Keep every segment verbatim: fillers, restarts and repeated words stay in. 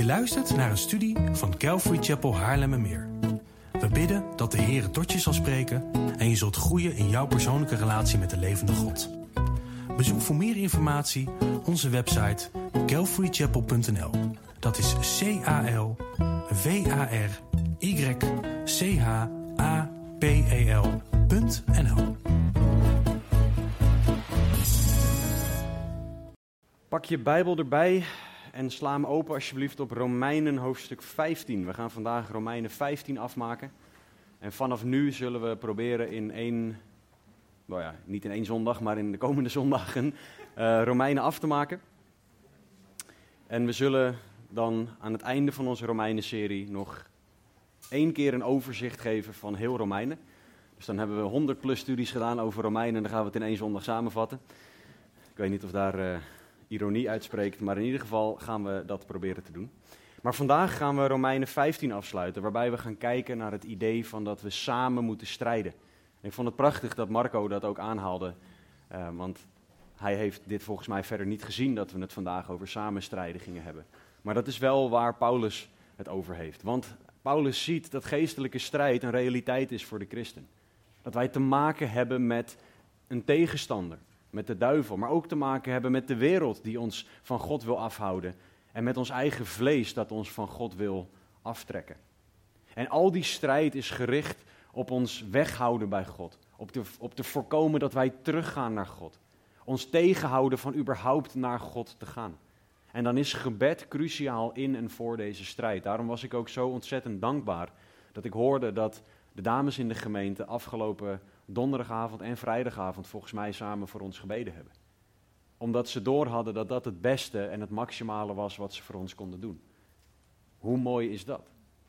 Je luistert naar een studie van Calvary Chapel Haarlemmermeer. We bidden dat de Heer tot je zal spreken en je zult groeien in jouw persoonlijke relatie met de levende God. Bezoek voor meer informatie onze website calvary chapel punt n l. Dat is C A L V A R Y C H A P E L punt n l. Pak je Bijbel erbij en sla hem open alsjeblieft op Romeinen hoofdstuk vijftien. We gaan vandaag Romeinen vijftien afmaken. En vanaf nu zullen we proberen in één, nou ja, niet in één zondag, maar in de komende zondagen uh, Romeinen af te maken. En we zullen dan aan het einde van onze Romeinen-serie nog één keer een overzicht geven van heel Romeinen. Dus dan hebben we honderd plus studies gedaan over Romeinen en dan gaan we het in één zondag samenvatten. Ik weet niet of daar uh, ironie uitspreekt, maar in ieder geval gaan we dat proberen te doen. Maar vandaag gaan we Romeinen vijftien afsluiten, waarbij we gaan kijken naar het idee van dat we samen moeten strijden. En ik vond het prachtig dat Marco dat ook aanhaalde, uh, want hij heeft dit volgens mij verder niet gezien, dat we het vandaag over samen strijden gingen hebben. Maar dat is wel waar Paulus het over heeft. Want Paulus ziet dat geestelijke strijd een realiteit is voor de christen. Dat wij te maken hebben met een tegenstander, met de duivel, maar ook te maken hebben met de wereld die ons van God wil afhouden. En met ons eigen vlees dat ons van God wil aftrekken. En al die strijd is gericht op ons weghouden bij God. Op te, op te voorkomen dat wij teruggaan naar God. Ons tegenhouden van überhaupt naar God te gaan. En dan is gebed cruciaal in en voor deze strijd. Daarom was ik ook zo ontzettend dankbaar dat ik hoorde dat de dames in de gemeente afgelopen donderdagavond en vrijdagavond volgens mij samen voor ons gebeden hebben. Omdat ze doorhadden dat dat het beste en het maximale was wat ze voor ons konden doen. Hoe mooi is dat?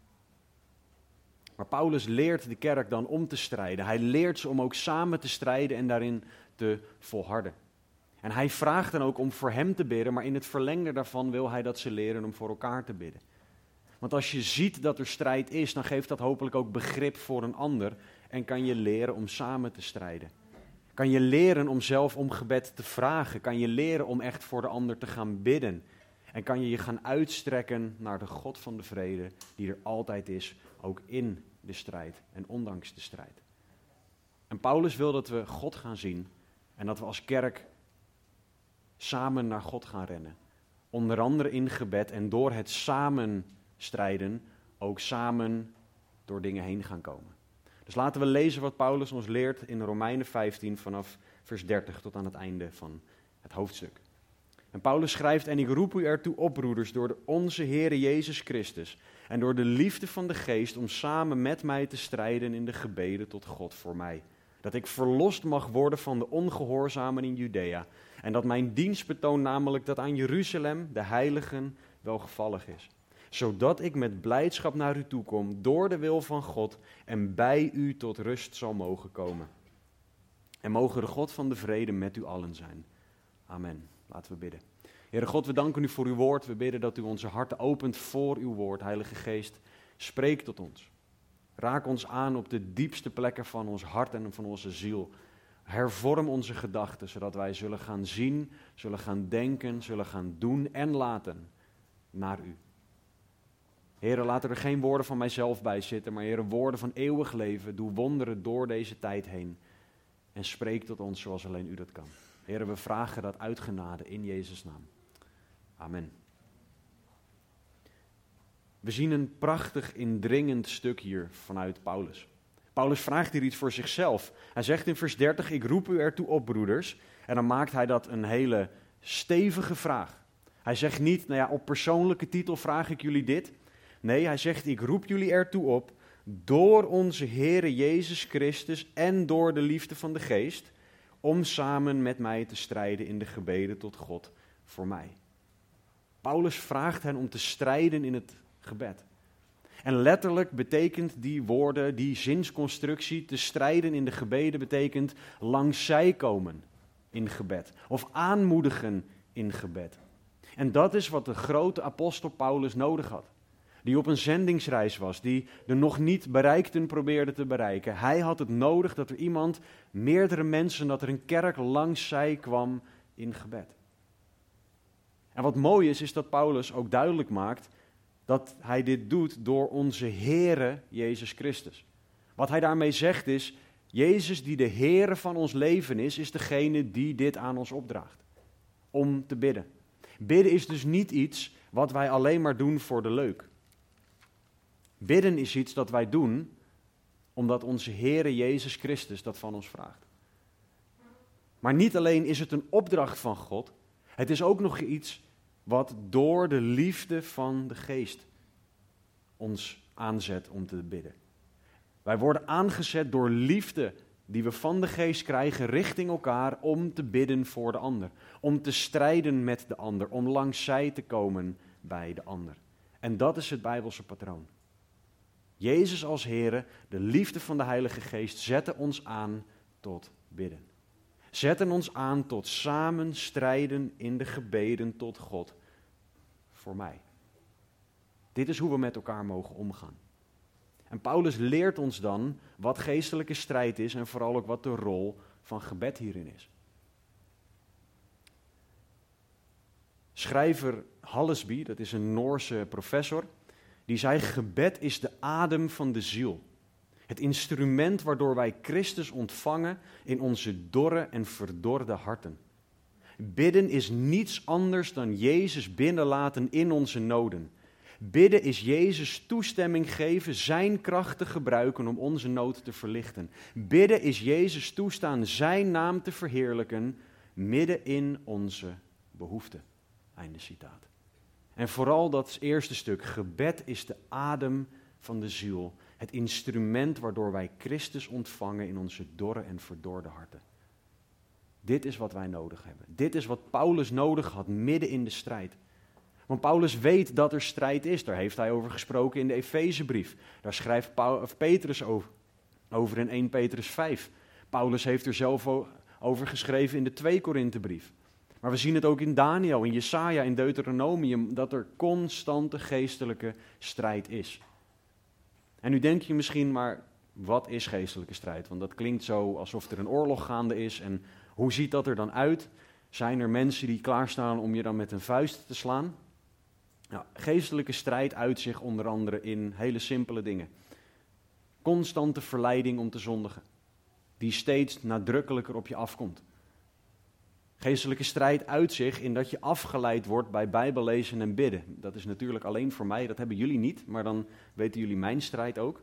Maar Paulus leert de kerk dan om te strijden. Hij leert ze om ook samen te strijden en daarin te volharden. En hij vraagt dan ook om voor hem te bidden, maar in het verlengde daarvan wil hij dat ze leren om voor elkaar te bidden. Want als je ziet dat er strijd is, dan geeft dat hopelijk ook begrip voor een ander en kan je leren om samen te strijden. Kan je leren om zelf om gebed te vragen, kan je leren om echt voor de ander te gaan bidden. En kan je je gaan uitstrekken naar de God van de vrede, die er altijd is, ook in de strijd en ondanks de strijd. En Paulus wil dat we God gaan zien en dat we als kerk samen naar God gaan rennen. Onder andere in gebed en door het samen strijden ook samen door dingen heen gaan komen. Dus laten we lezen wat Paulus ons leert in Romeinen vijftien vanaf vers dertig tot aan het einde van het hoofdstuk. En Paulus schrijft: en ik roep u ertoe op, broeders, door de onze Heere Jezus Christus en door de liefde van de Geest om samen met mij te strijden in de gebeden tot God voor mij. Dat ik verlost mag worden van de ongehoorzamen in Judea en dat mijn dienstbetoon namelijk dat aan Jeruzalem, de heiligen, welgevallig is. Zodat ik met blijdschap naar u toe kom door de wil van God en bij u tot rust zal mogen komen. En mogen de God van de vrede met u allen zijn. Amen. Laten we bidden. Heere God, we danken u voor uw woord. We bidden dat u onze harten opent voor uw woord. Heilige Geest, spreek tot ons. Raak ons aan op de diepste plekken van ons hart en van onze ziel. Hervorm onze gedachten, zodat wij zullen gaan zien, zullen gaan denken, zullen gaan doen en laten naar u. Heere, laten er geen woorden van mijzelf bij zitten, maar Heere, woorden van eeuwig leven. Doe wonderen door deze tijd heen en spreek tot ons zoals alleen u dat kan. Heere, we vragen dat uit genade in Jezus' naam. Amen. We zien een prachtig indringend stuk hier vanuit Paulus. Paulus vraagt hier iets voor zichzelf. Hij zegt in vers dertig, ik roep u ertoe op, broeders. En dan maakt hij dat een hele stevige vraag. Hij zegt niet, nou ja, op persoonlijke titel vraag ik jullie dit. Nee, hij zegt, ik roep jullie ertoe op, door onze Heere Jezus Christus en door de liefde van de Geest, om samen met mij te strijden in de gebeden tot God voor mij. Paulus vraagt hen om te strijden in het gebed. En letterlijk betekent die woorden, die zinsconstructie, te strijden in de gebeden betekent langs zij komen in gebed. Of aanmoedigen in gebed. En dat is wat de grote apostel Paulus nodig had. Die op een zendingsreis was, die de nog niet bereikten probeerde te bereiken. Hij had het nodig dat er iemand, meerdere mensen, dat er een kerk langs zij kwam in gebed. En wat mooi is, is dat Paulus ook duidelijk maakt dat hij dit doet door onze Heere Jezus Christus. Wat hij daarmee zegt is, Jezus die de Heere van ons leven is, is degene die dit aan ons opdraagt. Om te bidden. Bidden is dus niet iets wat wij alleen maar doen voor de leuk. Bidden is iets dat wij doen omdat onze Heere Jezus Christus dat van ons vraagt. Maar niet alleen is het een opdracht van God, het is ook nog iets wat door de liefde van de Geest ons aanzet om te bidden. Wij worden aangezet door liefde die we van de Geest krijgen richting elkaar om te bidden voor de ander. Om te strijden met de ander, om langs zij te komen bij de ander. En dat is het Bijbelse patroon. Jezus als Heere, de liefde van de Heilige Geest, zetten ons aan tot bidden. Zetten ons aan tot samen strijden in de gebeden tot God voor mij. Dit is hoe we met elkaar mogen omgaan. En Paulus leert ons dan wat geestelijke strijd is en vooral ook wat de rol van gebed hierin is. Schrijver Hallesby, dat is een Noorse professor, die zei: gebed is de adem van de ziel. Het instrument waardoor wij Christus ontvangen in onze dorre en verdorde harten. Bidden is niets anders dan Jezus binnenlaten in onze noden. Bidden is Jezus toestemming geven zijn kracht te gebruiken om onze nood te verlichten. Bidden is Jezus toestaan zijn naam te verheerlijken midden in onze behoeften. Einde citaat. En vooral dat eerste stuk, gebed is de adem van de ziel. Het instrument waardoor wij Christus ontvangen in onze dorre en verdorde harten. Dit is wat wij nodig hebben. Dit is wat Paulus nodig had midden in de strijd. Want Paulus weet dat er strijd is. Daar heeft hij over gesproken in de Efezebrief. Daar schrijft Paul, of Petrus over, over in eerste Petrus vijf. Paulus heeft er zelf over geschreven in de tweede Korinthebrief. Maar we zien het ook in Daniel, in Jesaja, in Deuteronomium, dat er constante geestelijke strijd is. En nu denk je misschien, maar wat is geestelijke strijd? Want dat klinkt zo alsof er een oorlog gaande is. En hoe ziet dat er dan uit? Zijn er mensen die klaarstaan om je dan met een vuist te slaan? Nou, geestelijke strijd uit zich onder andere in hele simpele dingen. Constante verleiding om te zondigen, die steeds nadrukkelijker op je afkomt. Geestelijke strijd uit zich in dat je afgeleid wordt bij bijbellezen en bidden. Dat is natuurlijk alleen voor mij, dat hebben jullie niet, maar dan weten jullie mijn strijd ook.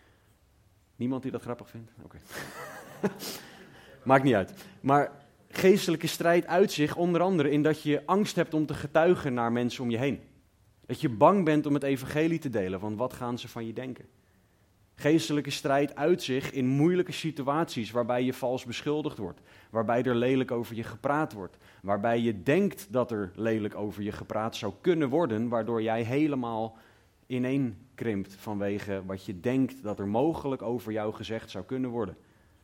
Niemand die dat grappig vindt? Oké. Okay. Maakt niet uit. Maar geestelijke strijd uit zich onder andere in dat je angst hebt om te getuigen naar mensen om je heen. Dat je bang bent om het evangelie te delen, want wat gaan ze van je denken? Geestelijke strijd uit zich in moeilijke situaties waarbij je vals beschuldigd wordt, waarbij er lelijk over je gepraat wordt, waarbij je denkt dat er lelijk over je gepraat zou kunnen worden, waardoor jij helemaal ineenkrimpt vanwege wat je denkt dat er mogelijk over jou gezegd zou kunnen worden.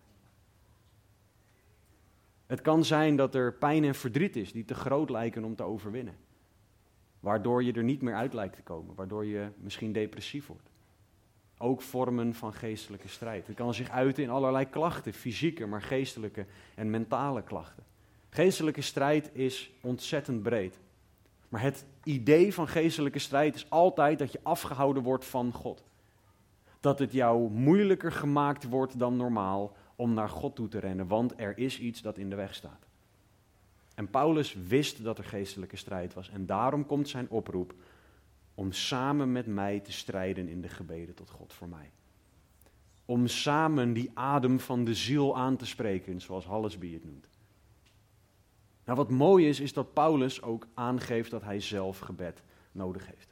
Het kan zijn dat er pijn en verdriet is die te groot lijken om te overwinnen, waardoor je er niet meer uit lijkt te komen, waardoor je misschien depressief wordt. Ook vormen van geestelijke strijd. Het kan zich uiten in allerlei klachten, fysieke, maar geestelijke en mentale klachten. Geestelijke strijd is ontzettend breed. Maar het idee van geestelijke strijd is altijd dat je afgehouden wordt van God. Dat het jou moeilijker gemaakt wordt dan normaal om naar God toe te rennen, want er is iets dat in de weg staat. En Paulus wist dat er geestelijke strijd was en daarom komt zijn oproep om samen met mij te strijden in de gebeden tot God voor mij. Om samen die adem van de ziel aan te spreken, zoals Hallesby het noemt. Nou, wat mooi is, is dat Paulus ook aangeeft dat hij zelf gebed nodig heeft.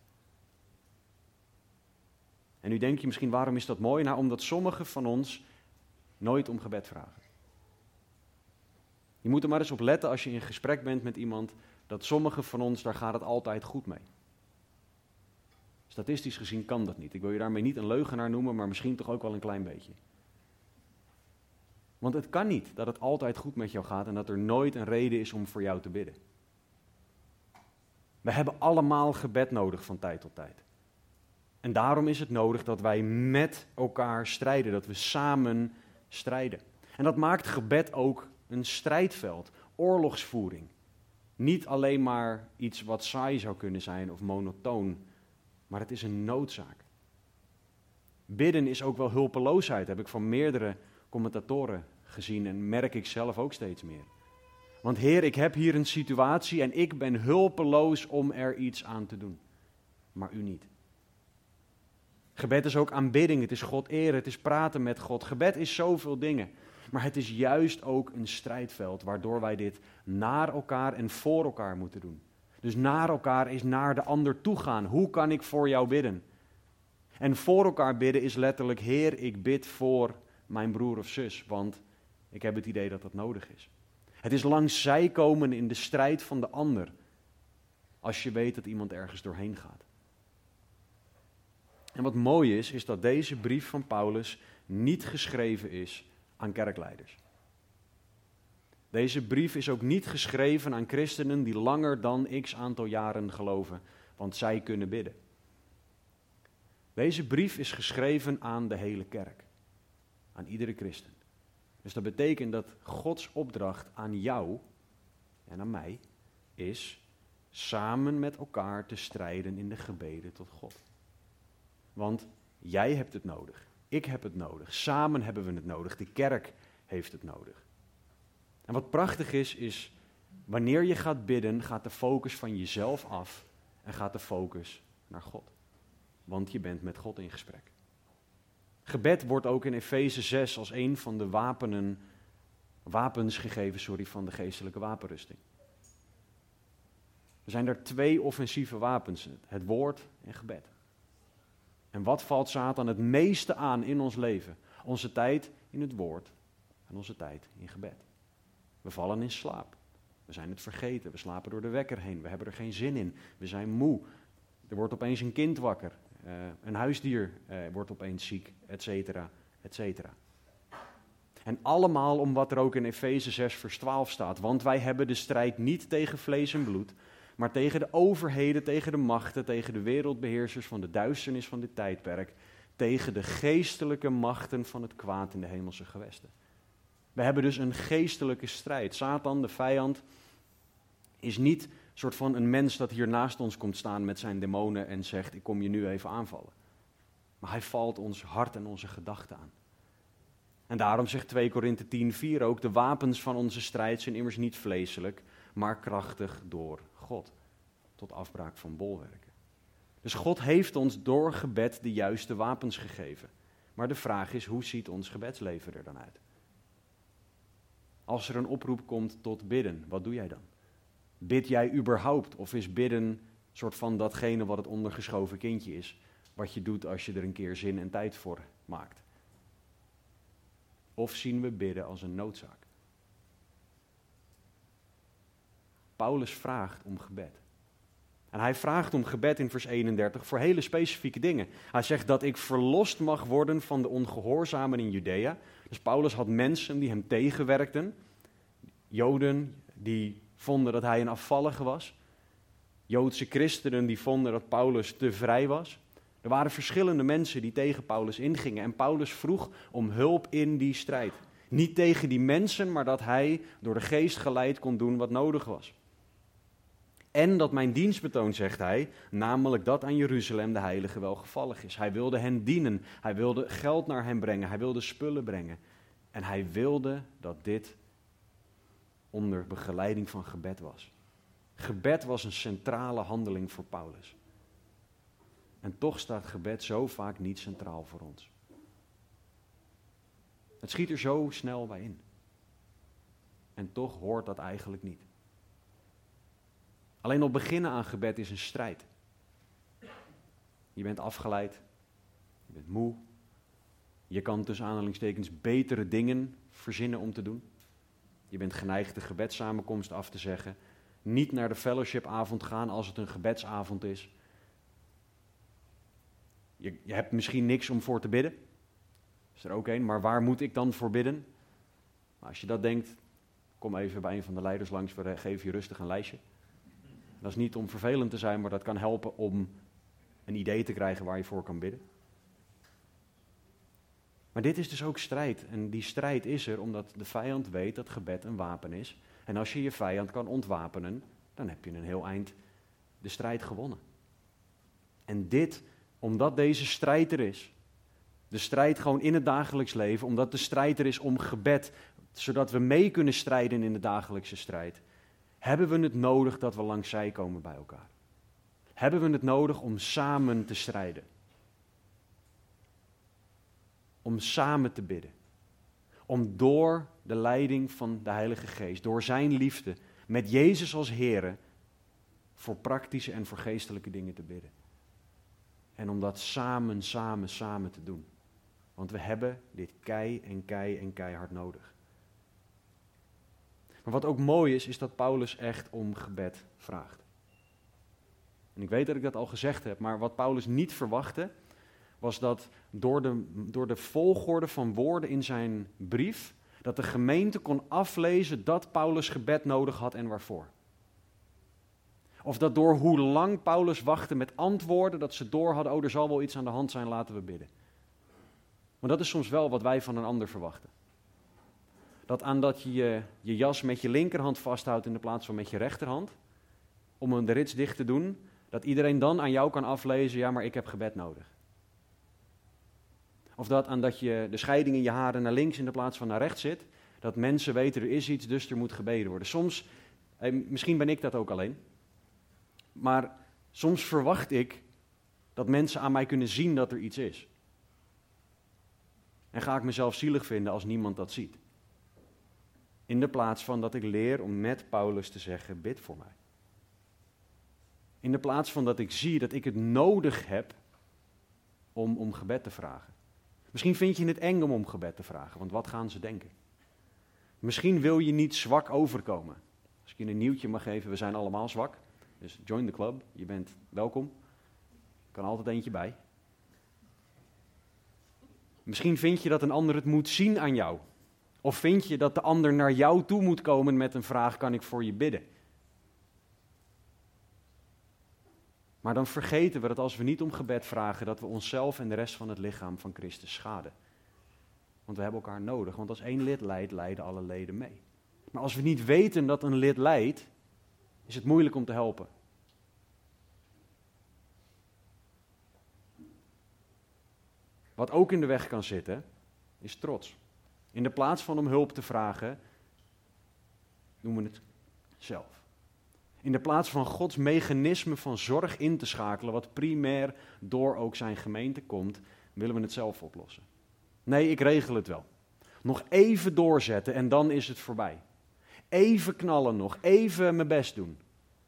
En nu denk je misschien, waarom is dat mooi? Nou, omdat sommigen van ons nooit om gebed vragen. Je moet er maar eens op letten als je in gesprek bent met iemand, dat sommigen van ons, daar gaat het altijd goed mee. Statistisch gezien kan dat niet. Ik wil je daarmee niet een leugenaar noemen, maar misschien toch ook wel een klein beetje. Want het kan niet dat het altijd goed met jou gaat en dat er nooit een reden is om voor jou te bidden. We hebben allemaal gebed nodig van tijd tot tijd. En daarom is het nodig dat wij met elkaar strijden, dat we samen strijden. En dat maakt gebed ook een strijdveld, oorlogsvoering. Niet alleen maar iets wat saai zou kunnen zijn of monotoon. maar het is een noodzaak. Bidden is ook wel hulpeloosheid, heb ik van meerdere commentatoren gezien en merk ik zelf ook steeds meer. Want Heer, ik heb hier een situatie en ik ben hulpeloos om er iets aan te doen. Maar u niet. Gebed is ook aanbidding, het is God eren, het is praten met God. Gebed is zoveel dingen. Maar het is juist ook een strijdveld waardoor wij dit naar elkaar en voor elkaar moeten doen. Dus naar elkaar is naar de ander toe gaan. Hoe kan ik voor jou bidden? En voor elkaar bidden is letterlijk, Heer, ik bid voor mijn broer of zus, want ik heb het idee dat dat nodig is. Het is langs zij komen in de strijd van de ander, als je weet dat iemand ergens doorheen gaat. En wat mooi is, is dat deze brief van Paulus niet geschreven is aan kerkleiders. Deze brief is ook niet geschreven aan christenen die langer dan x aantal jaren geloven, want zij kunnen bidden. Deze brief is geschreven aan de hele kerk, aan iedere christen. Dus dat betekent dat Gods opdracht aan jou en aan mij is samen met elkaar te strijden in de gebeden tot God. Want jij hebt het nodig, ik heb het nodig, samen hebben we het nodig, de kerk heeft het nodig. En wat prachtig is, is wanneer je gaat bidden, gaat de focus van jezelf af en gaat de focus naar God. Want je bent met God in gesprek. Gebed wordt ook in Efeze zes als een van de wapenen, wapens gegeven sorry, van de geestelijke wapenrusting. Er zijn er twee offensieve wapens, het woord en gebed. En wat valt Satan het meeste aan in ons leven? Onze tijd in het woord en onze tijd in gebed. We vallen in slaap. We zijn het vergeten. We slapen door de wekker heen. We hebben er geen zin in. We zijn moe. Er wordt opeens een kind wakker. Uh, een huisdier uh, wordt opeens ziek, et cetera, et cetera. En allemaal om wat er ook in Efeze zes vers twaalf staat. Want wij hebben de strijd niet tegen vlees en bloed, maar tegen de overheden, tegen de machten, tegen de wereldbeheersers van de duisternis van dit tijdperk, tegen de geestelijke machten van het kwaad in de hemelse gewesten. We hebben dus een geestelijke strijd. Satan, de vijand, is niet een soort van een mens dat hier naast ons komt staan met zijn demonen en zegt, ik kom je nu even aanvallen. Maar hij valt ons hart en onze gedachten aan. En daarom zegt twee Korinthe tien vier ook, de wapens van onze strijd zijn immers niet vleeselijk, maar krachtig door God, tot afbraak van bolwerken. Dus God heeft ons door gebed de juiste wapens gegeven. Maar de vraag is, hoe ziet ons gebedsleven er dan uit? Als er een oproep komt tot bidden, wat doe jij dan? Bid jij überhaupt? Of is bidden een soort van datgene wat het ondergeschoven kindje is, wat je doet als je er een keer zin en tijd voor maakt? Of zien we bidden als een noodzaak? Paulus vraagt om gebed. En hij vraagt om gebed in vers eenendertig voor hele specifieke dingen. Hij zegt dat ik verlost mag worden van de ongehoorzamen in Judea. Dus Paulus had mensen die hem tegenwerkten. Joden die vonden dat hij een afvallige was. Joodse christenen die vonden dat Paulus te vrij was. Er waren verschillende mensen die tegen Paulus ingingen. En Paulus vroeg om hulp in die strijd. Niet tegen die mensen, maar dat hij door de geest geleid kon doen wat nodig was. En dat mijn dienstbetoon, zegt hij, namelijk dat aan Jeruzalem de heilige welgevallig is. Hij wilde hen dienen, hij wilde geld naar hen brengen, hij wilde spullen brengen. En hij wilde dat dit onder begeleiding van gebed was. Gebed was een centrale handeling voor Paulus. En toch staat gebed zo vaak niet centraal voor ons. Het schiet er zo snel bij in. En toch hoort dat eigenlijk niet. Alleen al beginnen aan gebed is een strijd. Je bent afgeleid, je bent moe. Je kan tussen aanhalingstekens betere dingen verzinnen om te doen. Je bent geneigd de gebedssamenkomst af te zeggen. Niet naar de fellowshipavond gaan als het een gebedsavond is. Je, je hebt misschien niks om voor te bidden. Is er ook een, maar waar moet ik dan voor bidden? Nou, als je dat denkt, kom even bij een van de leiders langs, we geven je rustig een lijstje. Dat is niet om vervelend te zijn, maar dat kan helpen om een idee te krijgen waar je voor kan bidden. Maar dit is dus ook strijd. En die strijd is er omdat de vijand weet dat gebed een wapen is. En als je je vijand kan ontwapenen, dan heb je een heel eind de strijd gewonnen. En dit, omdat deze strijd er is. De strijd gewoon in het dagelijks leven, omdat de strijd er is om gebed, zodat we mee kunnen strijden in de dagelijkse strijd, hebben we het nodig dat we langs zij komen bij elkaar. Hebben we het nodig om samen te strijden. Om samen te bidden. Om door de leiding van de Heilige Geest, door zijn liefde, met Jezus als Here, voor praktische en voor geestelijke dingen te bidden. En om dat samen, samen, samen te doen. Want we hebben dit kei en kei en keihard nodig. Maar wat ook mooi is, is dat Paulus echt om gebed vraagt. En ik weet dat ik dat al gezegd heb, maar wat Paulus niet verwachtte, was dat door de, door de volgorde van woorden in zijn brief, dat de gemeente kon aflezen dat Paulus gebed nodig had en waarvoor. Of dat door hoe lang Paulus wachtte met antwoorden, dat ze door hadden, oh, er zal wel iets aan de hand zijn, laten we bidden. Maar dat is soms wel wat wij van een ander verwachten. Dat aan dat je, je je jas met je linkerhand vasthoudt in de plaats van met je rechterhand, om hem de rits dicht te doen, dat iedereen dan aan jou kan aflezen, ja, maar ik heb gebed nodig. Of dat aan dat je de scheiding in je haren naar links in de plaats van naar rechts zit, dat mensen weten er is iets, dus er moet gebeden worden. Soms, eh, misschien ben ik dat ook alleen, maar soms verwacht ik dat mensen aan mij kunnen zien dat er iets is. En ga ik mezelf zielig vinden als niemand dat ziet. In de plaats van dat ik leer om met Paulus te zeggen, bid voor mij. In de plaats van dat ik zie dat ik het nodig heb om om gebed te vragen. Misschien vind je het eng om om gebed te vragen, want wat gaan ze denken? Misschien wil je niet zwak overkomen. Als ik je een nieuwtje mag geven, we zijn allemaal zwak. Dus join the club, je bent welkom. Er kan altijd eentje bij. Misschien vind je dat een ander het moet zien aan jou. Of vind je dat de ander naar jou toe moet komen met een vraag, kan ik voor je bidden? Maar dan vergeten we dat als we niet om gebed vragen, dat we onszelf en de rest van het lichaam van Christus schaden. Want we hebben elkaar nodig, want als één lid lijdt, lijden alle leden mee. Maar als we niet weten dat een lid lijdt, is het moeilijk om te helpen. Wat ook in de weg kan zitten, is trots. In de plaats van om hulp te vragen, doen we het zelf. In de plaats van Gods mechanisme van zorg in te schakelen, wat primair door ook zijn gemeente komt, willen we het zelf oplossen. Nee, ik regel het wel. Nog even doorzetten en dan is het voorbij. Even knallen nog, even mijn best doen.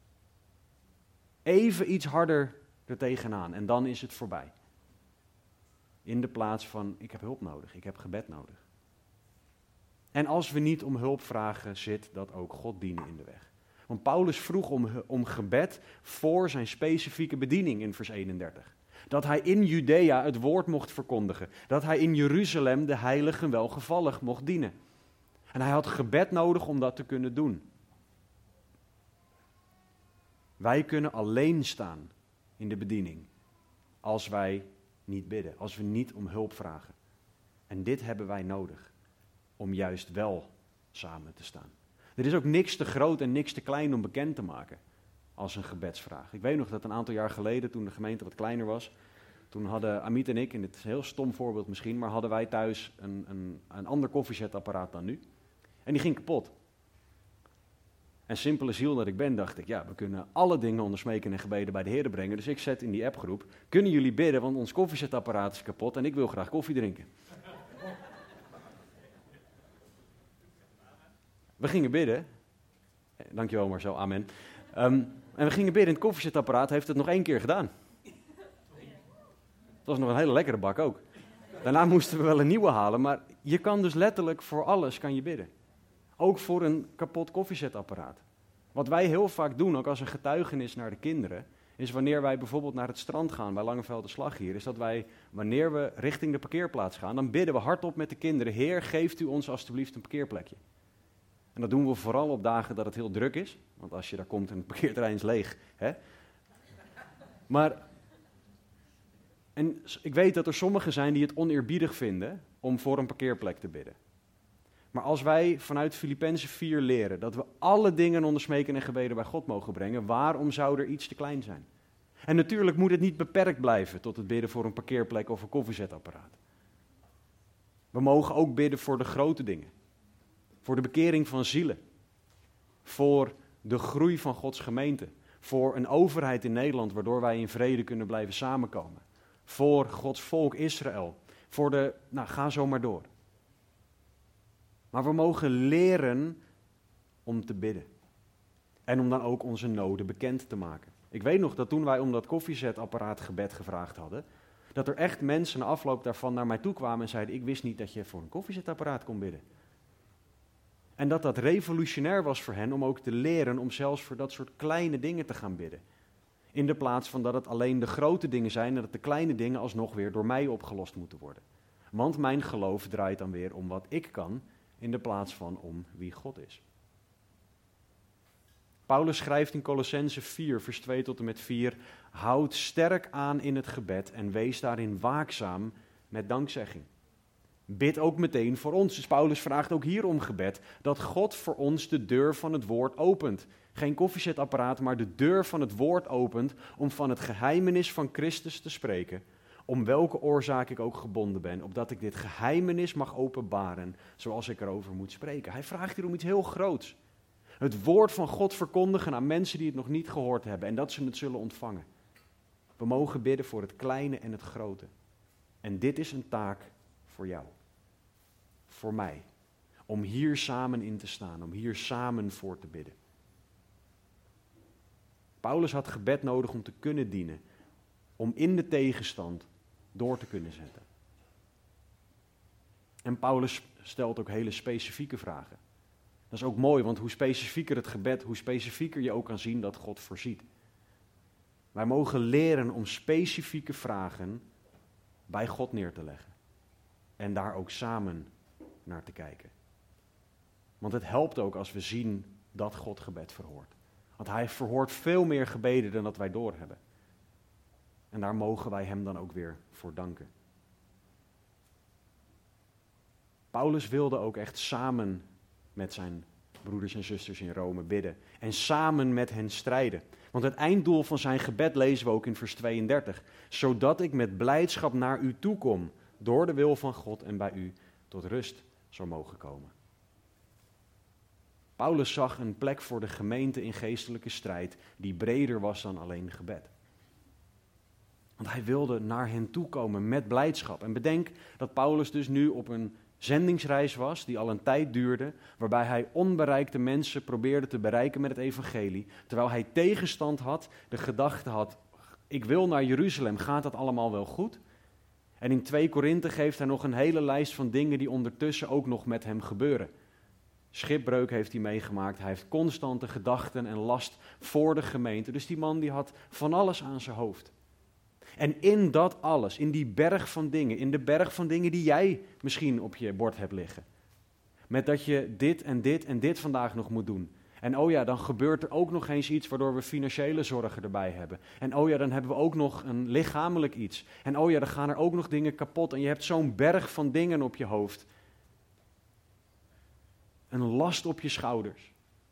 Even iets harder er tegenaan en dan is het voorbij. In de plaats van, ik heb hulp nodig, ik heb gebed nodig. En als we niet om hulp vragen, zit dat ook God dienen in de weg. Want Paulus vroeg om, om gebed voor zijn specifieke bediening in vers eenendertig. Dat hij in Judea het woord mocht verkondigen. Dat hij in Jeruzalem de heiligen welgevallig mocht dienen. En hij had gebed nodig om dat te kunnen doen. Wij kunnen alleen staan in de bediening als wij niet bidden, als we niet om hulp vragen. En dit hebben wij nodig om juist wel samen te staan. Er is ook niks te groot en niks te klein om bekend te maken als een gebedsvraag. Ik weet nog dat een aantal jaar geleden, toen de gemeente wat kleiner was, toen hadden Amit en ik, en dit is een heel stom voorbeeld misschien, maar hadden wij thuis een, een, een ander koffiezetapparaat dan nu. En die ging kapot. En simpele ziel dat ik ben, dacht ik, ja, we kunnen alle dingen onder smeken en gebeden bij de Heer brengen. Dus ik zet in die appgroep, kunnen jullie bidden, want ons koffiezetapparaat is kapot en ik wil graag koffie drinken. We gingen bidden. Dankjewel Marcel, amen. Um, en we gingen bidden en het koffiezetapparaat heeft het nog één keer gedaan. Het was nog een hele lekkere bak ook. Daarna moesten we wel een nieuwe halen, maar je kan dus letterlijk voor alles kan je bidden. Ook voor een kapot koffiezetapparaat. Wat wij heel vaak doen, ook als een getuigenis naar de kinderen, is wanneer wij bijvoorbeeld naar het strand gaan bij Langevelde Slag hier, is dat wij, wanneer we richting de parkeerplaats gaan, dan bidden we hardop met de kinderen, Heer, geeft u ons alstublieft een parkeerplekje. En dat doen we vooral op dagen dat het heel druk is, want als je daar komt en het parkeerterrein is leeg, hè. Maar, en ik weet dat er sommigen zijn die het oneerbiedig vinden om voor een parkeerplek te bidden. Maar als wij vanuit Filippenzen vier leren dat we alle dingen onder smeken en gebeden bij God mogen brengen, waarom zou er iets te klein zijn? En natuurlijk moet het niet beperkt blijven tot het bidden voor een parkeerplek of een koffiezetapparaat. We mogen ook bidden voor de grote dingen. Voor de bekering van zielen. Voor de groei van Gods gemeente. Voor een overheid in Nederland waardoor wij in vrede kunnen blijven samenkomen. Voor Gods volk Israël. Voor de, nou ga zo maar door. Maar we mogen leren om te bidden. En om dan ook onze noden bekend te maken. Ik weet nog dat toen wij om dat koffiezetapparaat gebed gevraagd hadden, dat er echt mensen na afloop daarvan naar mij toe kwamen en zeiden, ik wist niet dat je voor een koffiezetapparaat kon bidden. En dat dat revolutionair was voor hen om ook te leren om zelfs voor dat soort kleine dingen te gaan bidden. In de plaats van dat het alleen de grote dingen zijn en dat de kleine dingen alsnog weer door mij opgelost moeten worden. Want mijn geloof draait dan weer om wat ik kan in de plaats van om wie God is. Paulus schrijft in Kolossenzen vier, vers twee tot en met vier, houd sterk aan in het gebed en wees daarin waakzaam met dankzegging. Bid ook meteen voor ons. Dus Paulus vraagt ook hier om gebed, dat God voor ons de deur van het woord opent. Geen koffiezetapparaat, maar de deur van het woord opent om van het geheimenis van Christus te spreken, om welke oorzaak ik ook gebonden ben, opdat ik dit geheimenis mag openbaren, zoals ik erover moet spreken. Hij vraagt hier om iets heel groots. Het woord van God verkondigen aan mensen die het nog niet gehoord hebben en dat ze het zullen ontvangen. We mogen bidden voor het kleine en het grote. En dit is een taak voor jou. Voor mij. Om hier samen in te staan, om hier samen voor te bidden. Paulus had gebed nodig om te kunnen dienen. Om in de tegenstand door te kunnen zetten. En Paulus stelt ook hele specifieke vragen. Dat is ook mooi, want hoe specifieker het gebed, hoe specifieker je ook kan zien dat God voorziet. Wij mogen leren om specifieke vragen bij God neer te leggen. En daar ook samen naar te kijken. Want het helpt ook als we zien dat God gebed verhoort. Want hij verhoort veel meer gebeden dan dat wij doorhebben. En daar mogen wij hem dan ook weer voor danken. Paulus wilde ook echt samen met zijn broeders en zusters in Rome bidden. En samen met hen strijden. Want het einddoel van zijn gebed lezen we ook in vers tweeëndertig. Zodat ik met blijdschap naar u toe kom, door de wil van God en bij u tot rust zou mogen komen. Paulus zag een plek voor de gemeente in geestelijke strijd die breder was dan alleen gebed. Want hij wilde naar hen toe komen met blijdschap. En bedenk dat Paulus dus nu op een zendingsreis was, die al een tijd duurde, waarbij hij onbereikte mensen probeerde te bereiken met het evangelie, terwijl hij tegenstand had, de gedachte had, ik wil naar Jeruzalem, gaat dat allemaal wel goed? En in twee Korinthe geeft hij nog een hele lijst van dingen die ondertussen ook nog met hem gebeuren. Schipbreuk heeft hij meegemaakt, hij heeft constante gedachten en last voor de gemeente, dus die man die had van alles aan zijn hoofd. En in dat alles, in die berg van dingen, in de berg van dingen die jij misschien op je bord hebt liggen. Met dat je dit en dit en dit vandaag nog moet doen. En oh ja, dan gebeurt er ook nog eens iets waardoor we financiële zorgen erbij hebben. En oh ja, dan hebben we ook nog een lichamelijk iets. En oh ja, dan gaan er ook nog dingen kapot. En je hebt zo'n berg van dingen op je hoofd. Een last op je schouders.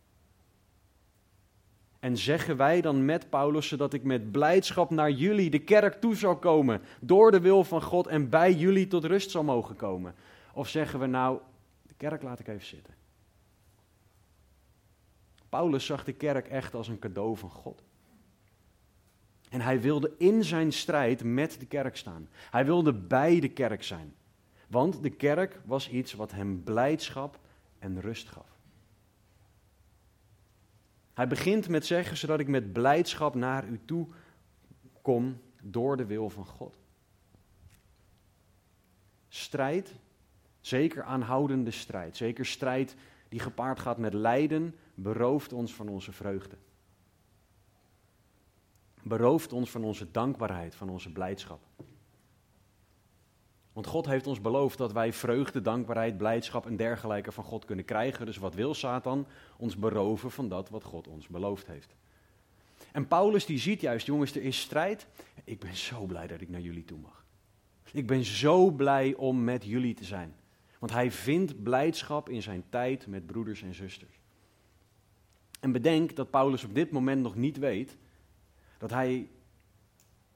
En zeggen wij dan met Paulus, zodat ik met blijdschap naar jullie, de kerk, toe zal komen, door de wil van God en bij jullie tot rust zal mogen komen? Of zeggen we nou, de kerk laat ik even zitten. Paulus zag de kerk echt als een cadeau van God. En hij wilde in zijn strijd met de kerk staan. Hij wilde bij de kerk zijn. Want de kerk was iets wat hem blijdschap en rust gaf. Hij begint met zeggen, zodat ik met blijdschap naar u toe kom door de wil van God. Strijd, zeker aanhoudende strijd, zeker strijd die gepaard gaat met lijden, berooft ons van onze vreugde. Berooft ons van onze dankbaarheid, van onze blijdschap. Want God heeft ons beloofd dat wij vreugde, dankbaarheid, blijdschap en dergelijke van God kunnen krijgen. Dus wat wil Satan? Ons beroven van dat wat God ons beloofd heeft. En Paulus die ziet juist, jongens, er is strijd. Ik ben zo blij dat ik naar jullie toe mag. Ik ben zo blij om met jullie te zijn. Want hij vindt blijdschap in zijn tijd met broeders en zusters. En bedenk dat Paulus op dit moment nog niet weet dat hij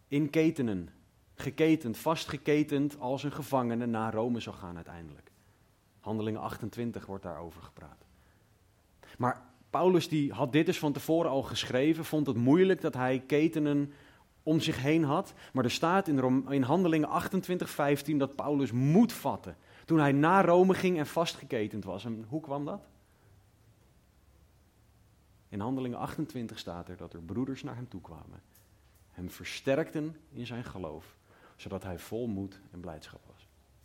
in ketenen, geketend, vastgeketend als een gevangene naar Rome zou gaan uiteindelijk. Handelingen achtentwintig wordt daarover gepraat. Maar Paulus die had dit dus van tevoren al geschreven, vond het moeilijk dat hij ketenen om zich heen had. Maar er staat in, Rom, in Handelingen achtentwintig vijftien dat Paulus moed vatte toen hij naar Rome ging en vastgeketend was. En hoe kwam dat? In Handelingen achtentwintig staat er dat er broeders naar hem toe kwamen, hem versterkten in zijn geloof, zodat hij vol moed en blijdschap was.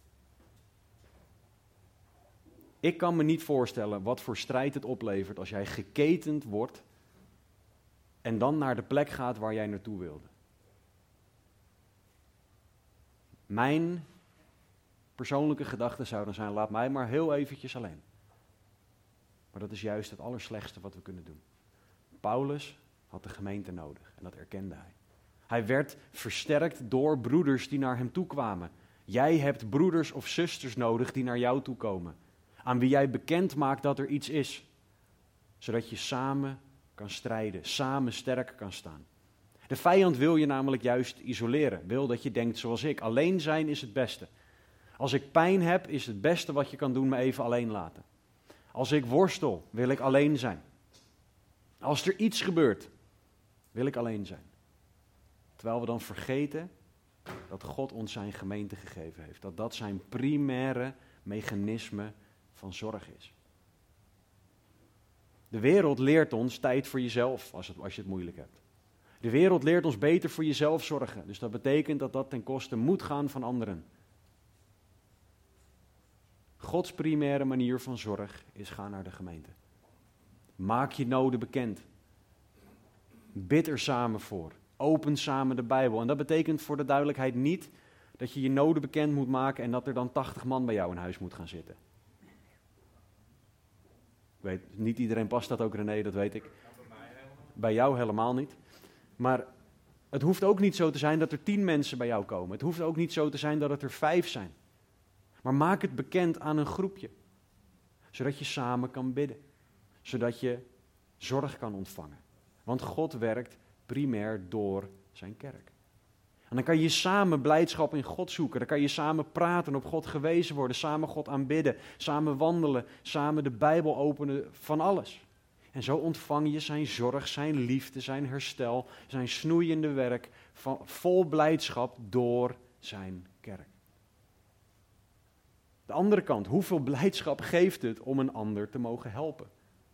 Ik kan me niet voorstellen wat voor strijd het oplevert als jij geketend wordt en dan naar de plek gaat waar jij naartoe wilde. Mijn persoonlijke gedachte zou dan zijn, laat mij maar heel eventjes alleen. Maar dat is juist het allerslechtste wat we kunnen doen. Paulus had de gemeente nodig en dat erkende hij. Hij werd versterkt door broeders die naar hem toe kwamen. Jij hebt broeders of zusters nodig die naar jou toe komen. Aan wie jij bekend maakt dat er iets is. Zodat je samen kan strijden, samen sterk kan staan. De vijand wil je namelijk juist isoleren. Wil dat je denkt zoals ik, alleen zijn is het beste. Als ik pijn heb, is het beste wat je kan doen me even alleen laten. Als ik worstel, wil ik alleen zijn. Als er iets gebeurt, wil ik alleen zijn. Terwijl we dan vergeten dat God ons zijn gemeente gegeven heeft. Dat dat zijn primaire mechanisme van zorg is. De wereld leert ons tijd voor jezelf als, het, als je het moeilijk hebt. De wereld leert ons beter voor jezelf zorgen. Dus dat betekent dat dat ten koste moet gaan van anderen. Gods primaire manier van zorg is ga naar de gemeente. Maak je noden bekend. Bid er samen voor. Open samen de Bijbel. En dat betekent voor de duidelijkheid niet dat je je noden bekend moet maken en dat er dan tachtig man bij jou in huis moet gaan zitten. Ik weet, niet iedereen past dat ook, René, dat weet ik. Bij jou helemaal niet. Maar het hoeft ook niet zo te zijn dat er tien mensen bij jou komen. Het hoeft ook niet zo te zijn dat het er vijf zijn. Maar maak het bekend aan een groepje. Zodat je samen kan bidden. Zodat je zorg kan ontvangen. Want God werkt primair door zijn kerk. En dan kan je samen blijdschap in God zoeken. Dan kan je samen praten, op God gewezen worden. Samen God aanbidden. Samen wandelen. Samen de Bijbel openen. Van alles. En zo ontvang je zijn zorg, zijn liefde, zijn herstel. Zijn snoeiende werk. Van, vol blijdschap door zijn kerk. De andere kant, hoeveel blijdschap geeft het om een ander te mogen helpen?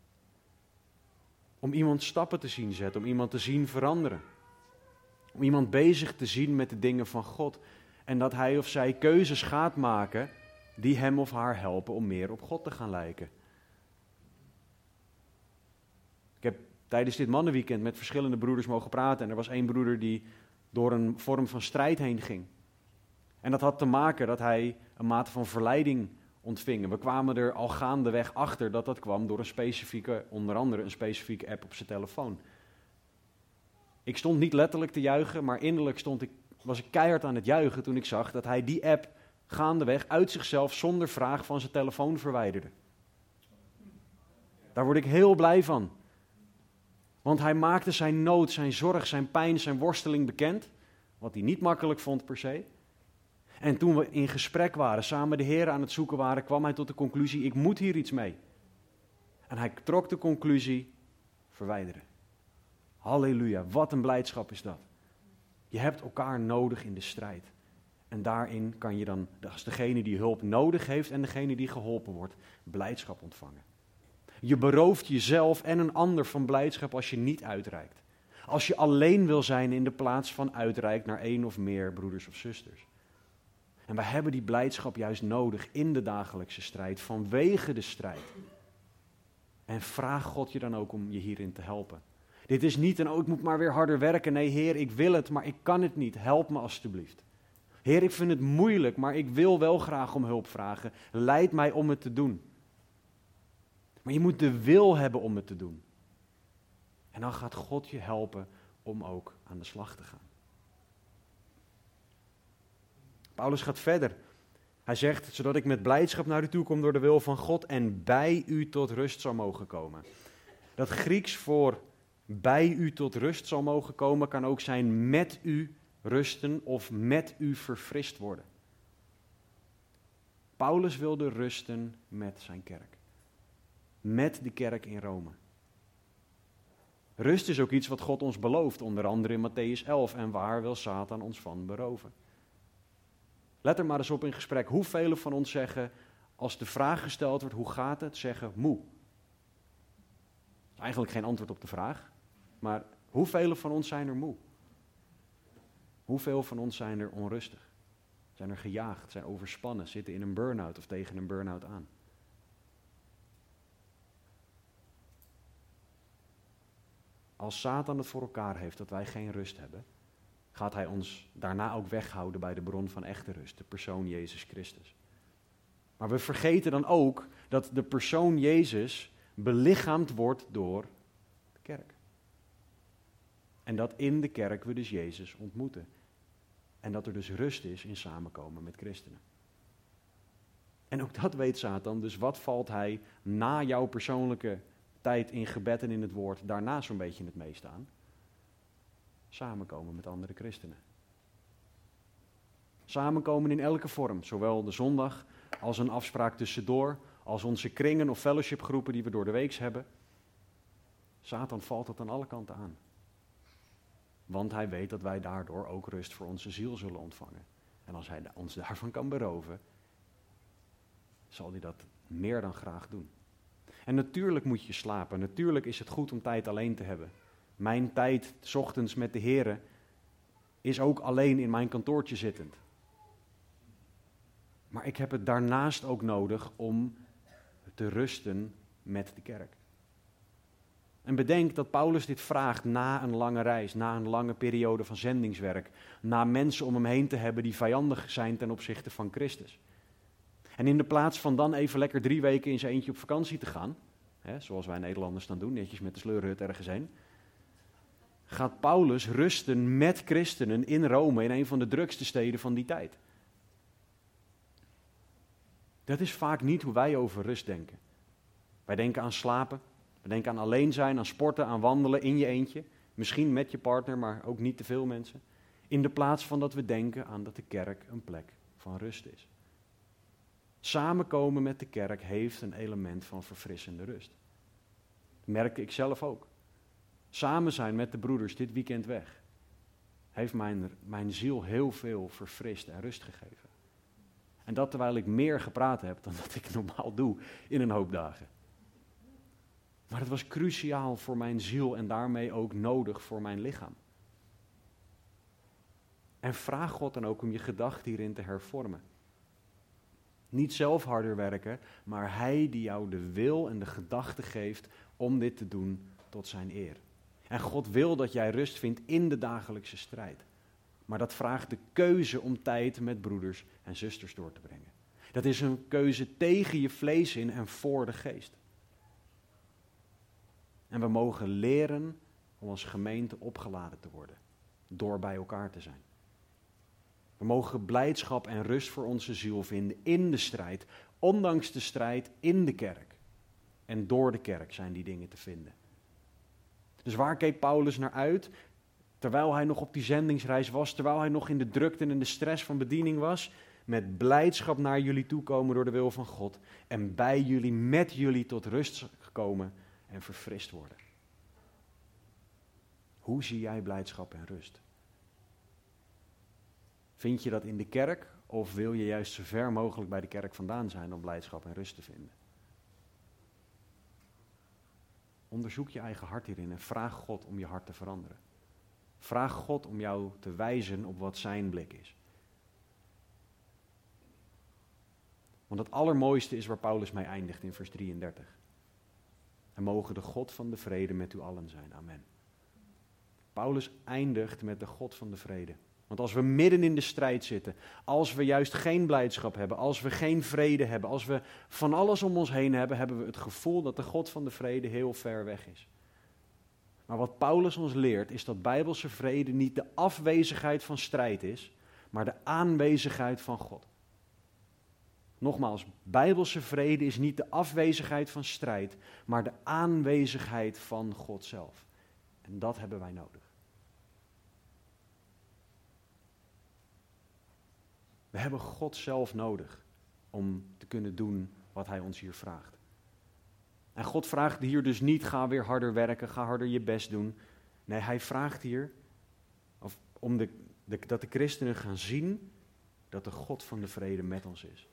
Om iemand stappen te zien zetten, om iemand te zien veranderen. Om iemand bezig te zien met de dingen van God. En dat hij of zij keuzes gaat maken die hem of haar helpen om meer op God te gaan lijken. Ik heb tijdens dit mannenweekend met verschillende broeders mogen praten. En er was één broeder die door een vorm van strijd heen ging. En dat had te maken dat hij een mate van verleiding ontving. We kwamen er al gaandeweg achter dat dat kwam door een specifieke, onder andere een specifieke app op zijn telefoon. Ik stond niet letterlijk te juichen, maar innerlijk stond ik, was ik keihard aan het juichen toen ik zag dat hij die app gaandeweg uit zichzelf zonder vraag van zijn telefoon verwijderde. Daar word ik heel blij van. Want hij maakte zijn nood, zijn zorg, zijn pijn, zijn worsteling bekend. Wat hij niet makkelijk vond per se. En toen we in gesprek waren, samen de Heer aan het zoeken waren, kwam hij tot de conclusie, ik moet hier iets mee. En hij trok de conclusie, verwijderen. Halleluja, wat een blijdschap is dat. Je hebt elkaar nodig in de strijd. En daarin kan je dan, als degene die hulp nodig heeft en degene die geholpen wordt, blijdschap ontvangen. Je berooft jezelf en een ander van blijdschap als je niet uitreikt. Als je alleen wil zijn in de plaats van uitreikt naar één of meer broeders of zusters. En we hebben die blijdschap juist nodig in de dagelijkse strijd, vanwege de strijd. En vraag God je dan ook om je hierin te helpen. Dit is niet een, oh ik moet maar weer harder werken. Nee Heer, ik wil het, maar ik kan het niet. Help me alstublieft. Heer, ik vind het moeilijk, maar ik wil wel graag om hulp vragen. Leid mij om het te doen. Maar je moet de wil hebben om het te doen. En dan gaat God je helpen om ook aan de slag te gaan. Paulus gaat verder. Hij zegt, zodat ik met blijdschap naar u toe kom door de wil van God en bij u tot rust zal mogen komen. Dat Grieks voor bij u tot rust zal mogen komen kan ook zijn met u rusten of met u verfrist worden. Paulus wilde rusten met zijn kerk. Met de kerk in Rome. Rust is ook iets wat God ons belooft, onder andere in Mattheüs elf. En waar wil Satan ons van beroven? Let er maar eens op in gesprek. Hoeveel van ons zeggen, als de vraag gesteld wordt, hoe gaat het, zeggen moe. Dat is eigenlijk geen antwoord op de vraag. Maar hoeveel van ons zijn er moe? Hoeveel van ons zijn er onrustig? Zijn er gejaagd, zijn overspannen, zitten in een burn-out of tegen een burn-out aan? Als Satan het voor elkaar heeft dat wij geen rust hebben, gaat hij ons daarna ook weghouden bij de bron van echte rust, de persoon Jezus Christus. Maar we vergeten dan ook dat de persoon Jezus belichaamd wordt door de kerk. En dat in de kerk we dus Jezus ontmoeten. En dat er dus rust is in samenkomen met christenen. En ook dat weet Satan, dus wat valt hij na jouw persoonlijke tijd in gebed en in het woord daarna zo'n beetje het meest aan? Samenkomen met andere christenen. Samenkomen in elke vorm, zowel de zondag als een afspraak tussendoor, als onze kringen of fellowshipgroepen die we door de weeks hebben. Satan valt dat aan alle kanten aan. Want hij weet dat wij daardoor ook rust voor onze ziel zullen ontvangen. En als hij ons daarvan kan beroven, zal hij dat meer dan graag doen. En natuurlijk moet je slapen. Natuurlijk is het goed om tijd alleen te hebben. Mijn tijd, 's ochtends met de Here, is ook alleen in mijn kantoortje zittend. Maar ik heb het daarnaast ook nodig om te rusten met de kerk. En bedenk dat Paulus dit vraagt na een lange reis, na een lange periode van zendingswerk, na mensen om hem heen te hebben die vijandig zijn ten opzichte van Christus. En in de plaats van dan even lekker drie weken in zijn eentje op vakantie te gaan, hè, zoals wij Nederlanders dan doen, netjes met de sleurhut ergens heen, gaat Paulus rusten met christenen in Rome, in een van de drukste steden van die tijd. Dat is vaak niet hoe wij over rust denken. Wij denken aan slapen, we denken aan alleen zijn, aan sporten, aan wandelen in je eentje. Misschien met je partner, maar ook niet te veel mensen. In de plaats van dat we denken aan dat de kerk een plek van rust is. Samenkomen met de kerk heeft een element van verfrissende rust. Dat merkte ik zelf ook. Samen zijn met de broeders dit weekend weg heeft mijn, mijn ziel heel veel verfrist en rust gegeven. En dat terwijl ik meer gepraat heb dan dat ik normaal doe in een hoop dagen. Maar het was cruciaal voor mijn ziel en daarmee ook nodig voor mijn lichaam. En vraag God dan ook om je gedachten hierin te hervormen. Niet zelf harder werken, maar Hij die jou de wil en de gedachte geeft om dit te doen tot zijn eer. En God wil dat jij rust vindt in de dagelijkse strijd. Maar dat vraagt de keuze om tijd met broeders en zusters door te brengen. Dat is een keuze tegen je vlees in en voor de geest. En we mogen leren om als gemeente opgeladen te worden, door bij elkaar te zijn. We mogen blijdschap en rust voor onze ziel vinden in de strijd, ondanks de strijd in de kerk. En door de kerk zijn die dingen te vinden. Dus waar keek Paulus naar uit, terwijl hij nog op die zendingsreis was, terwijl hij nog in de drukte en de stress van bediening was, met blijdschap naar jullie toekomen door de wil van God en bij jullie, met jullie tot rust gekomen en verfrist worden. Hoe zie jij blijdschap en rust? Vind je dat in de kerk of wil je juist zo ver mogelijk bij de kerk vandaan zijn om blijdschap en rust te vinden? Onderzoek je eigen hart hierin en vraag God om je hart te veranderen. Vraag God om jou te wijzen op wat zijn blik is. Want het allermooiste is waar Paulus mee eindigt in vers drieëndertig. En mogen de God van de vrede met u allen zijn. Amen. Paulus eindigt met de God van de vrede. Want als we midden in de strijd zitten, als we juist geen blijdschap hebben, als we geen vrede hebben, als we van alles om ons heen hebben, hebben we het gevoel dat de God van de vrede heel ver weg is. Maar wat Paulus ons leert, is dat bijbelse vrede niet de afwezigheid van strijd is, maar de aanwezigheid van God. Nogmaals, bijbelse vrede is niet de afwezigheid van strijd, maar de aanwezigheid van God zelf. En dat hebben wij nodig. We hebben God zelf nodig om te kunnen doen wat hij ons hier vraagt. En God vraagt hier dus niet, ga weer harder werken, ga harder je best doen. Nee, hij vraagt hier of om de, de, dat de christenen gaan zien dat de God van de vrede met ons is.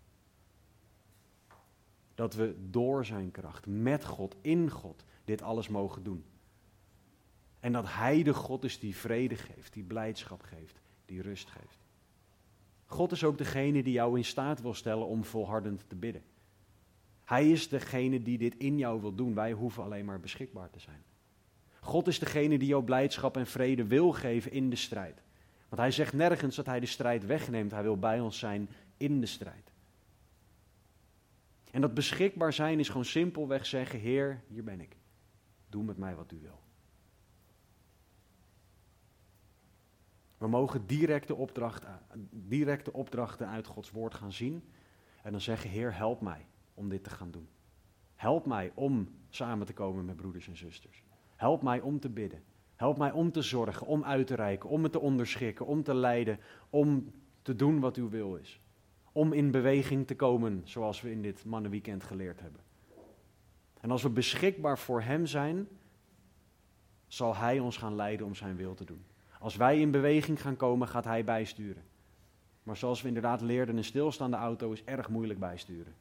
Dat we door zijn kracht, met God, in God, dit alles mogen doen. En dat hij de God is die vrede geeft, die blijdschap geeft, die rust geeft. God is ook degene die jou in staat wil stellen om volhardend te bidden. Hij is degene die dit in jou wil doen. Wij hoeven alleen maar beschikbaar te zijn. God is degene die jou blijdschap en vrede wil geven in de strijd. Want hij zegt nergens dat hij de strijd wegneemt. Hij wil bij ons zijn in de strijd. En dat beschikbaar zijn is gewoon simpelweg zeggen, Heer, hier ben ik. Doe met mij wat u wil. We mogen directe opdrachten, directe opdrachten uit Gods woord gaan zien. En dan zeggen, Heer, help mij om dit te gaan doen. Help mij om samen te komen met broeders en zusters. Help mij om te bidden. Help mij om te zorgen, om uit te reiken, om me te onderschikken, om te leiden, om te doen wat uw wil is. Om in beweging te komen, zoals we in dit mannenweekend geleerd hebben. En als we beschikbaar voor hem zijn, zal hij ons gaan leiden om zijn wil te doen. Als wij in beweging gaan komen, gaat hij bijsturen. Maar zoals we inderdaad leerden, een stilstaande auto is erg moeilijk bijsturen.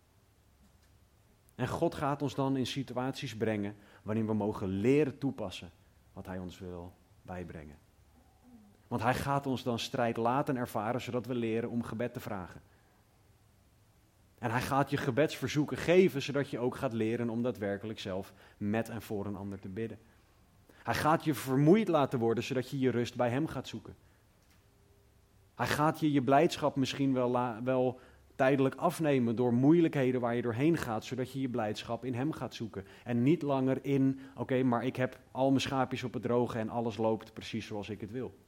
En God gaat ons dan in situaties brengen waarin we mogen leren toepassen wat hij ons wil bijbrengen. Want hij gaat ons dan strijd laten ervaren, zodat we leren om gebed te vragen. En hij gaat je gebedsverzoeken geven, zodat je ook gaat leren om daadwerkelijk zelf met en voor een ander te bidden. Hij gaat je vermoeid laten worden, zodat je je rust bij hem gaat zoeken. Hij gaat je je blijdschap misschien wel, la, wel tijdelijk afnemen door moeilijkheden waar je doorheen gaat, zodat je je blijdschap in hem gaat zoeken. En niet langer in, oké, okay, maar ik heb al mijn schaapjes op het droge en alles loopt precies zoals ik het wil.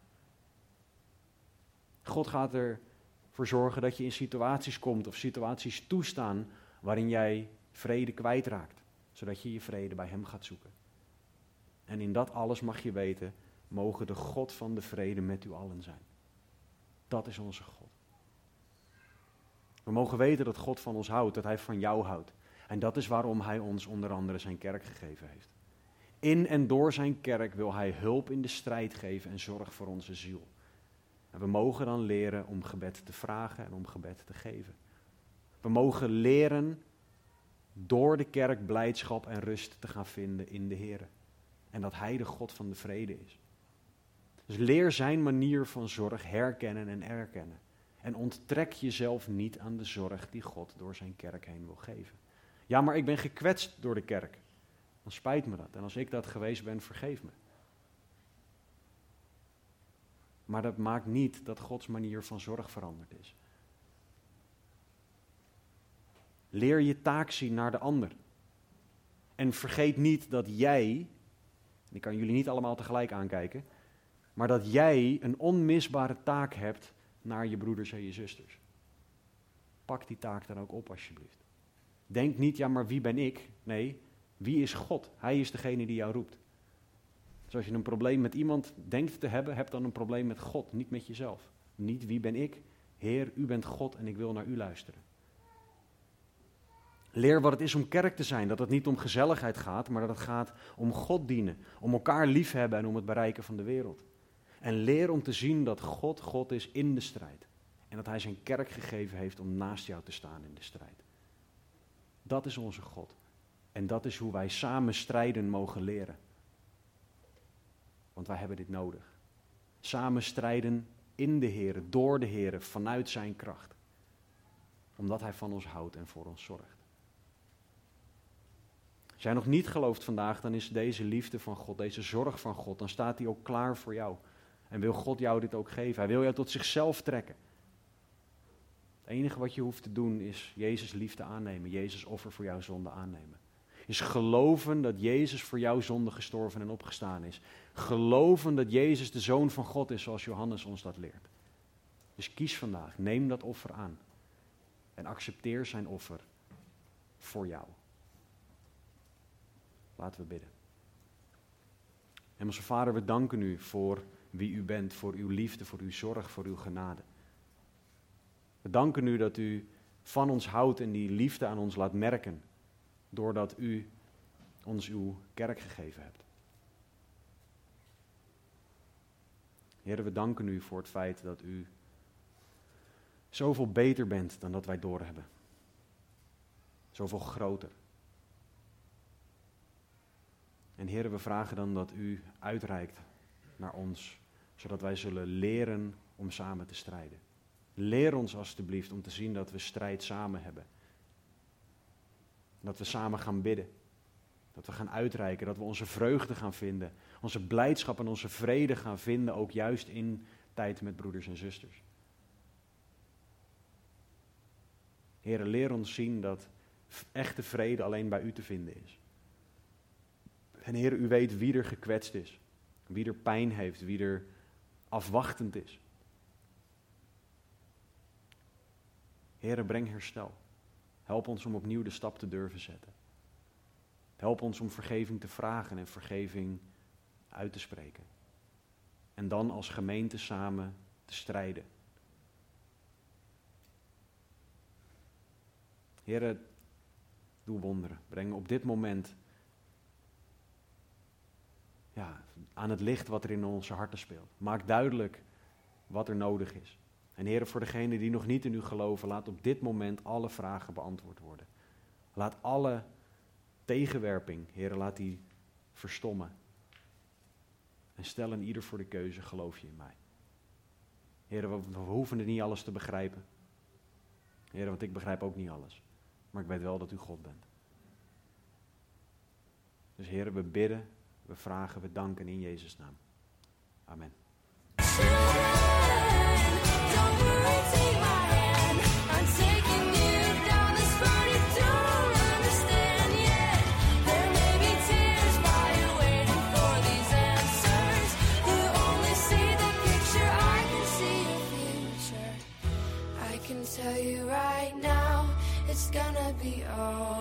God gaat ervoor zorgen dat je in situaties komt of situaties toestaan waarin jij vrede kwijtraakt, zodat je je vrede bij hem gaat zoeken. En in dat alles mag je weten, mogen de God van de vrede met u allen zijn. Dat is onze God. We mogen weten dat God van ons houdt, dat hij van jou houdt. En dat is waarom hij ons onder andere zijn kerk gegeven heeft. In en door zijn kerk wil hij hulp in de strijd geven en zorg voor onze ziel. En we mogen dan leren om gebed te vragen en om gebed te geven. We mogen leren door de kerk blijdschap en rust te gaan vinden in de Heer. En dat hij de God van de vrede is. Dus leer zijn manier van zorg herkennen en erkennen. En onttrek jezelf niet aan de zorg die God door zijn kerk heen wil geven. Ja, maar ik ben gekwetst door de kerk. Dan spijt me dat. En als ik dat geweest ben, vergeef me. Maar dat maakt niet dat Gods manier van zorg veranderd is. Leer je taak zien naar de ander. En vergeet niet dat jij, en ik kan jullie niet allemaal tegelijk aankijken, maar dat jij een onmisbare taak hebt naar je broeders en je zusters. Pak die taak dan ook op alsjeblieft. Denk niet, ja maar wie ben ik? Nee, wie is God? Hij is degene die jou roept. Dus als je een probleem met iemand denkt te hebben, heb dan een probleem met God, niet met jezelf. Niet wie ben ik? Heer, u bent God en ik wil naar u luisteren. Leer wat het is om kerk te zijn, dat het niet om gezelligheid gaat, maar dat het gaat om God dienen, om elkaar liefhebben en om het bereiken van de wereld. En leer om te zien dat God God is in de strijd. En dat hij zijn kerk gegeven heeft om naast jou te staan in de strijd. Dat is onze God. En dat is hoe wij samen strijden mogen leren. Want wij hebben dit nodig. Samen strijden in de Heer, door de Heer, vanuit zijn kracht. Omdat hij van ons houdt en voor ons zorgt. Als jij nog niet gelooft vandaag, dan is deze liefde van God, deze zorg van God, dan staat hij ook klaar voor jou. En wil God jou dit ook geven. Hij wil jou tot zichzelf trekken. Het enige wat je hoeft te doen is Jezus liefde aannemen. Jezus offer voor jouw zonde aannemen. Is geloven dat Jezus voor jouw zonde gestorven en opgestaan is. Geloven dat Jezus de Zoon van God is, zoals Johannes ons dat leert. Dus kies vandaag, neem dat offer aan. En accepteer zijn offer voor jou. Laten we bidden. Hemelse Vader, we danken u voor wie u bent, voor uw liefde, voor uw zorg, voor uw genade. We danken u dat u van ons houdt en die liefde aan ons laat merken, doordat u ons uw kerk gegeven hebt. Heer, we danken u voor het feit dat u zoveel beter bent dan dat wij doorhebben. Zoveel groter. En Heer, we vragen dan dat u uitreikt naar ons, zodat wij zullen leren om samen te strijden. Leer ons alstublieft om te zien dat we strijd samen hebben. Dat we samen gaan bidden. Dat we gaan uitreiken, dat we onze vreugde gaan vinden. Onze blijdschap en onze vrede gaan vinden, ook juist in tijd met broeders en zusters. Heere, leer ons zien dat echte vrede alleen bij u te vinden is. En Heer, u weet wie er gekwetst is, wie er pijn heeft, wie er afwachtend is. Heere, breng herstel. Help ons om opnieuw de stap te durven zetten. Help ons om vergeving te vragen en vergeving uit te spreken. En dan als gemeente samen te strijden. Heere, doe wonderen. Breng op dit moment ja, aan het licht wat er in onze harten speelt. Maak duidelijk wat er nodig is. En Heere, voor degenen die nog niet in u geloven, laat op dit moment alle vragen beantwoord worden. Laat alle tegenwerping, Heere, laat die verstommen. En stel een ieder voor de keuze, geloof je in mij. Heere, we, we hoeven er niet alles te begrijpen. Heere, want ik begrijp ook niet alles. Maar ik weet wel dat u God bent. Dus Heere, we bidden, we vragen, we danken in Jezus' naam. Amen. Tell you right now, it's gonna be all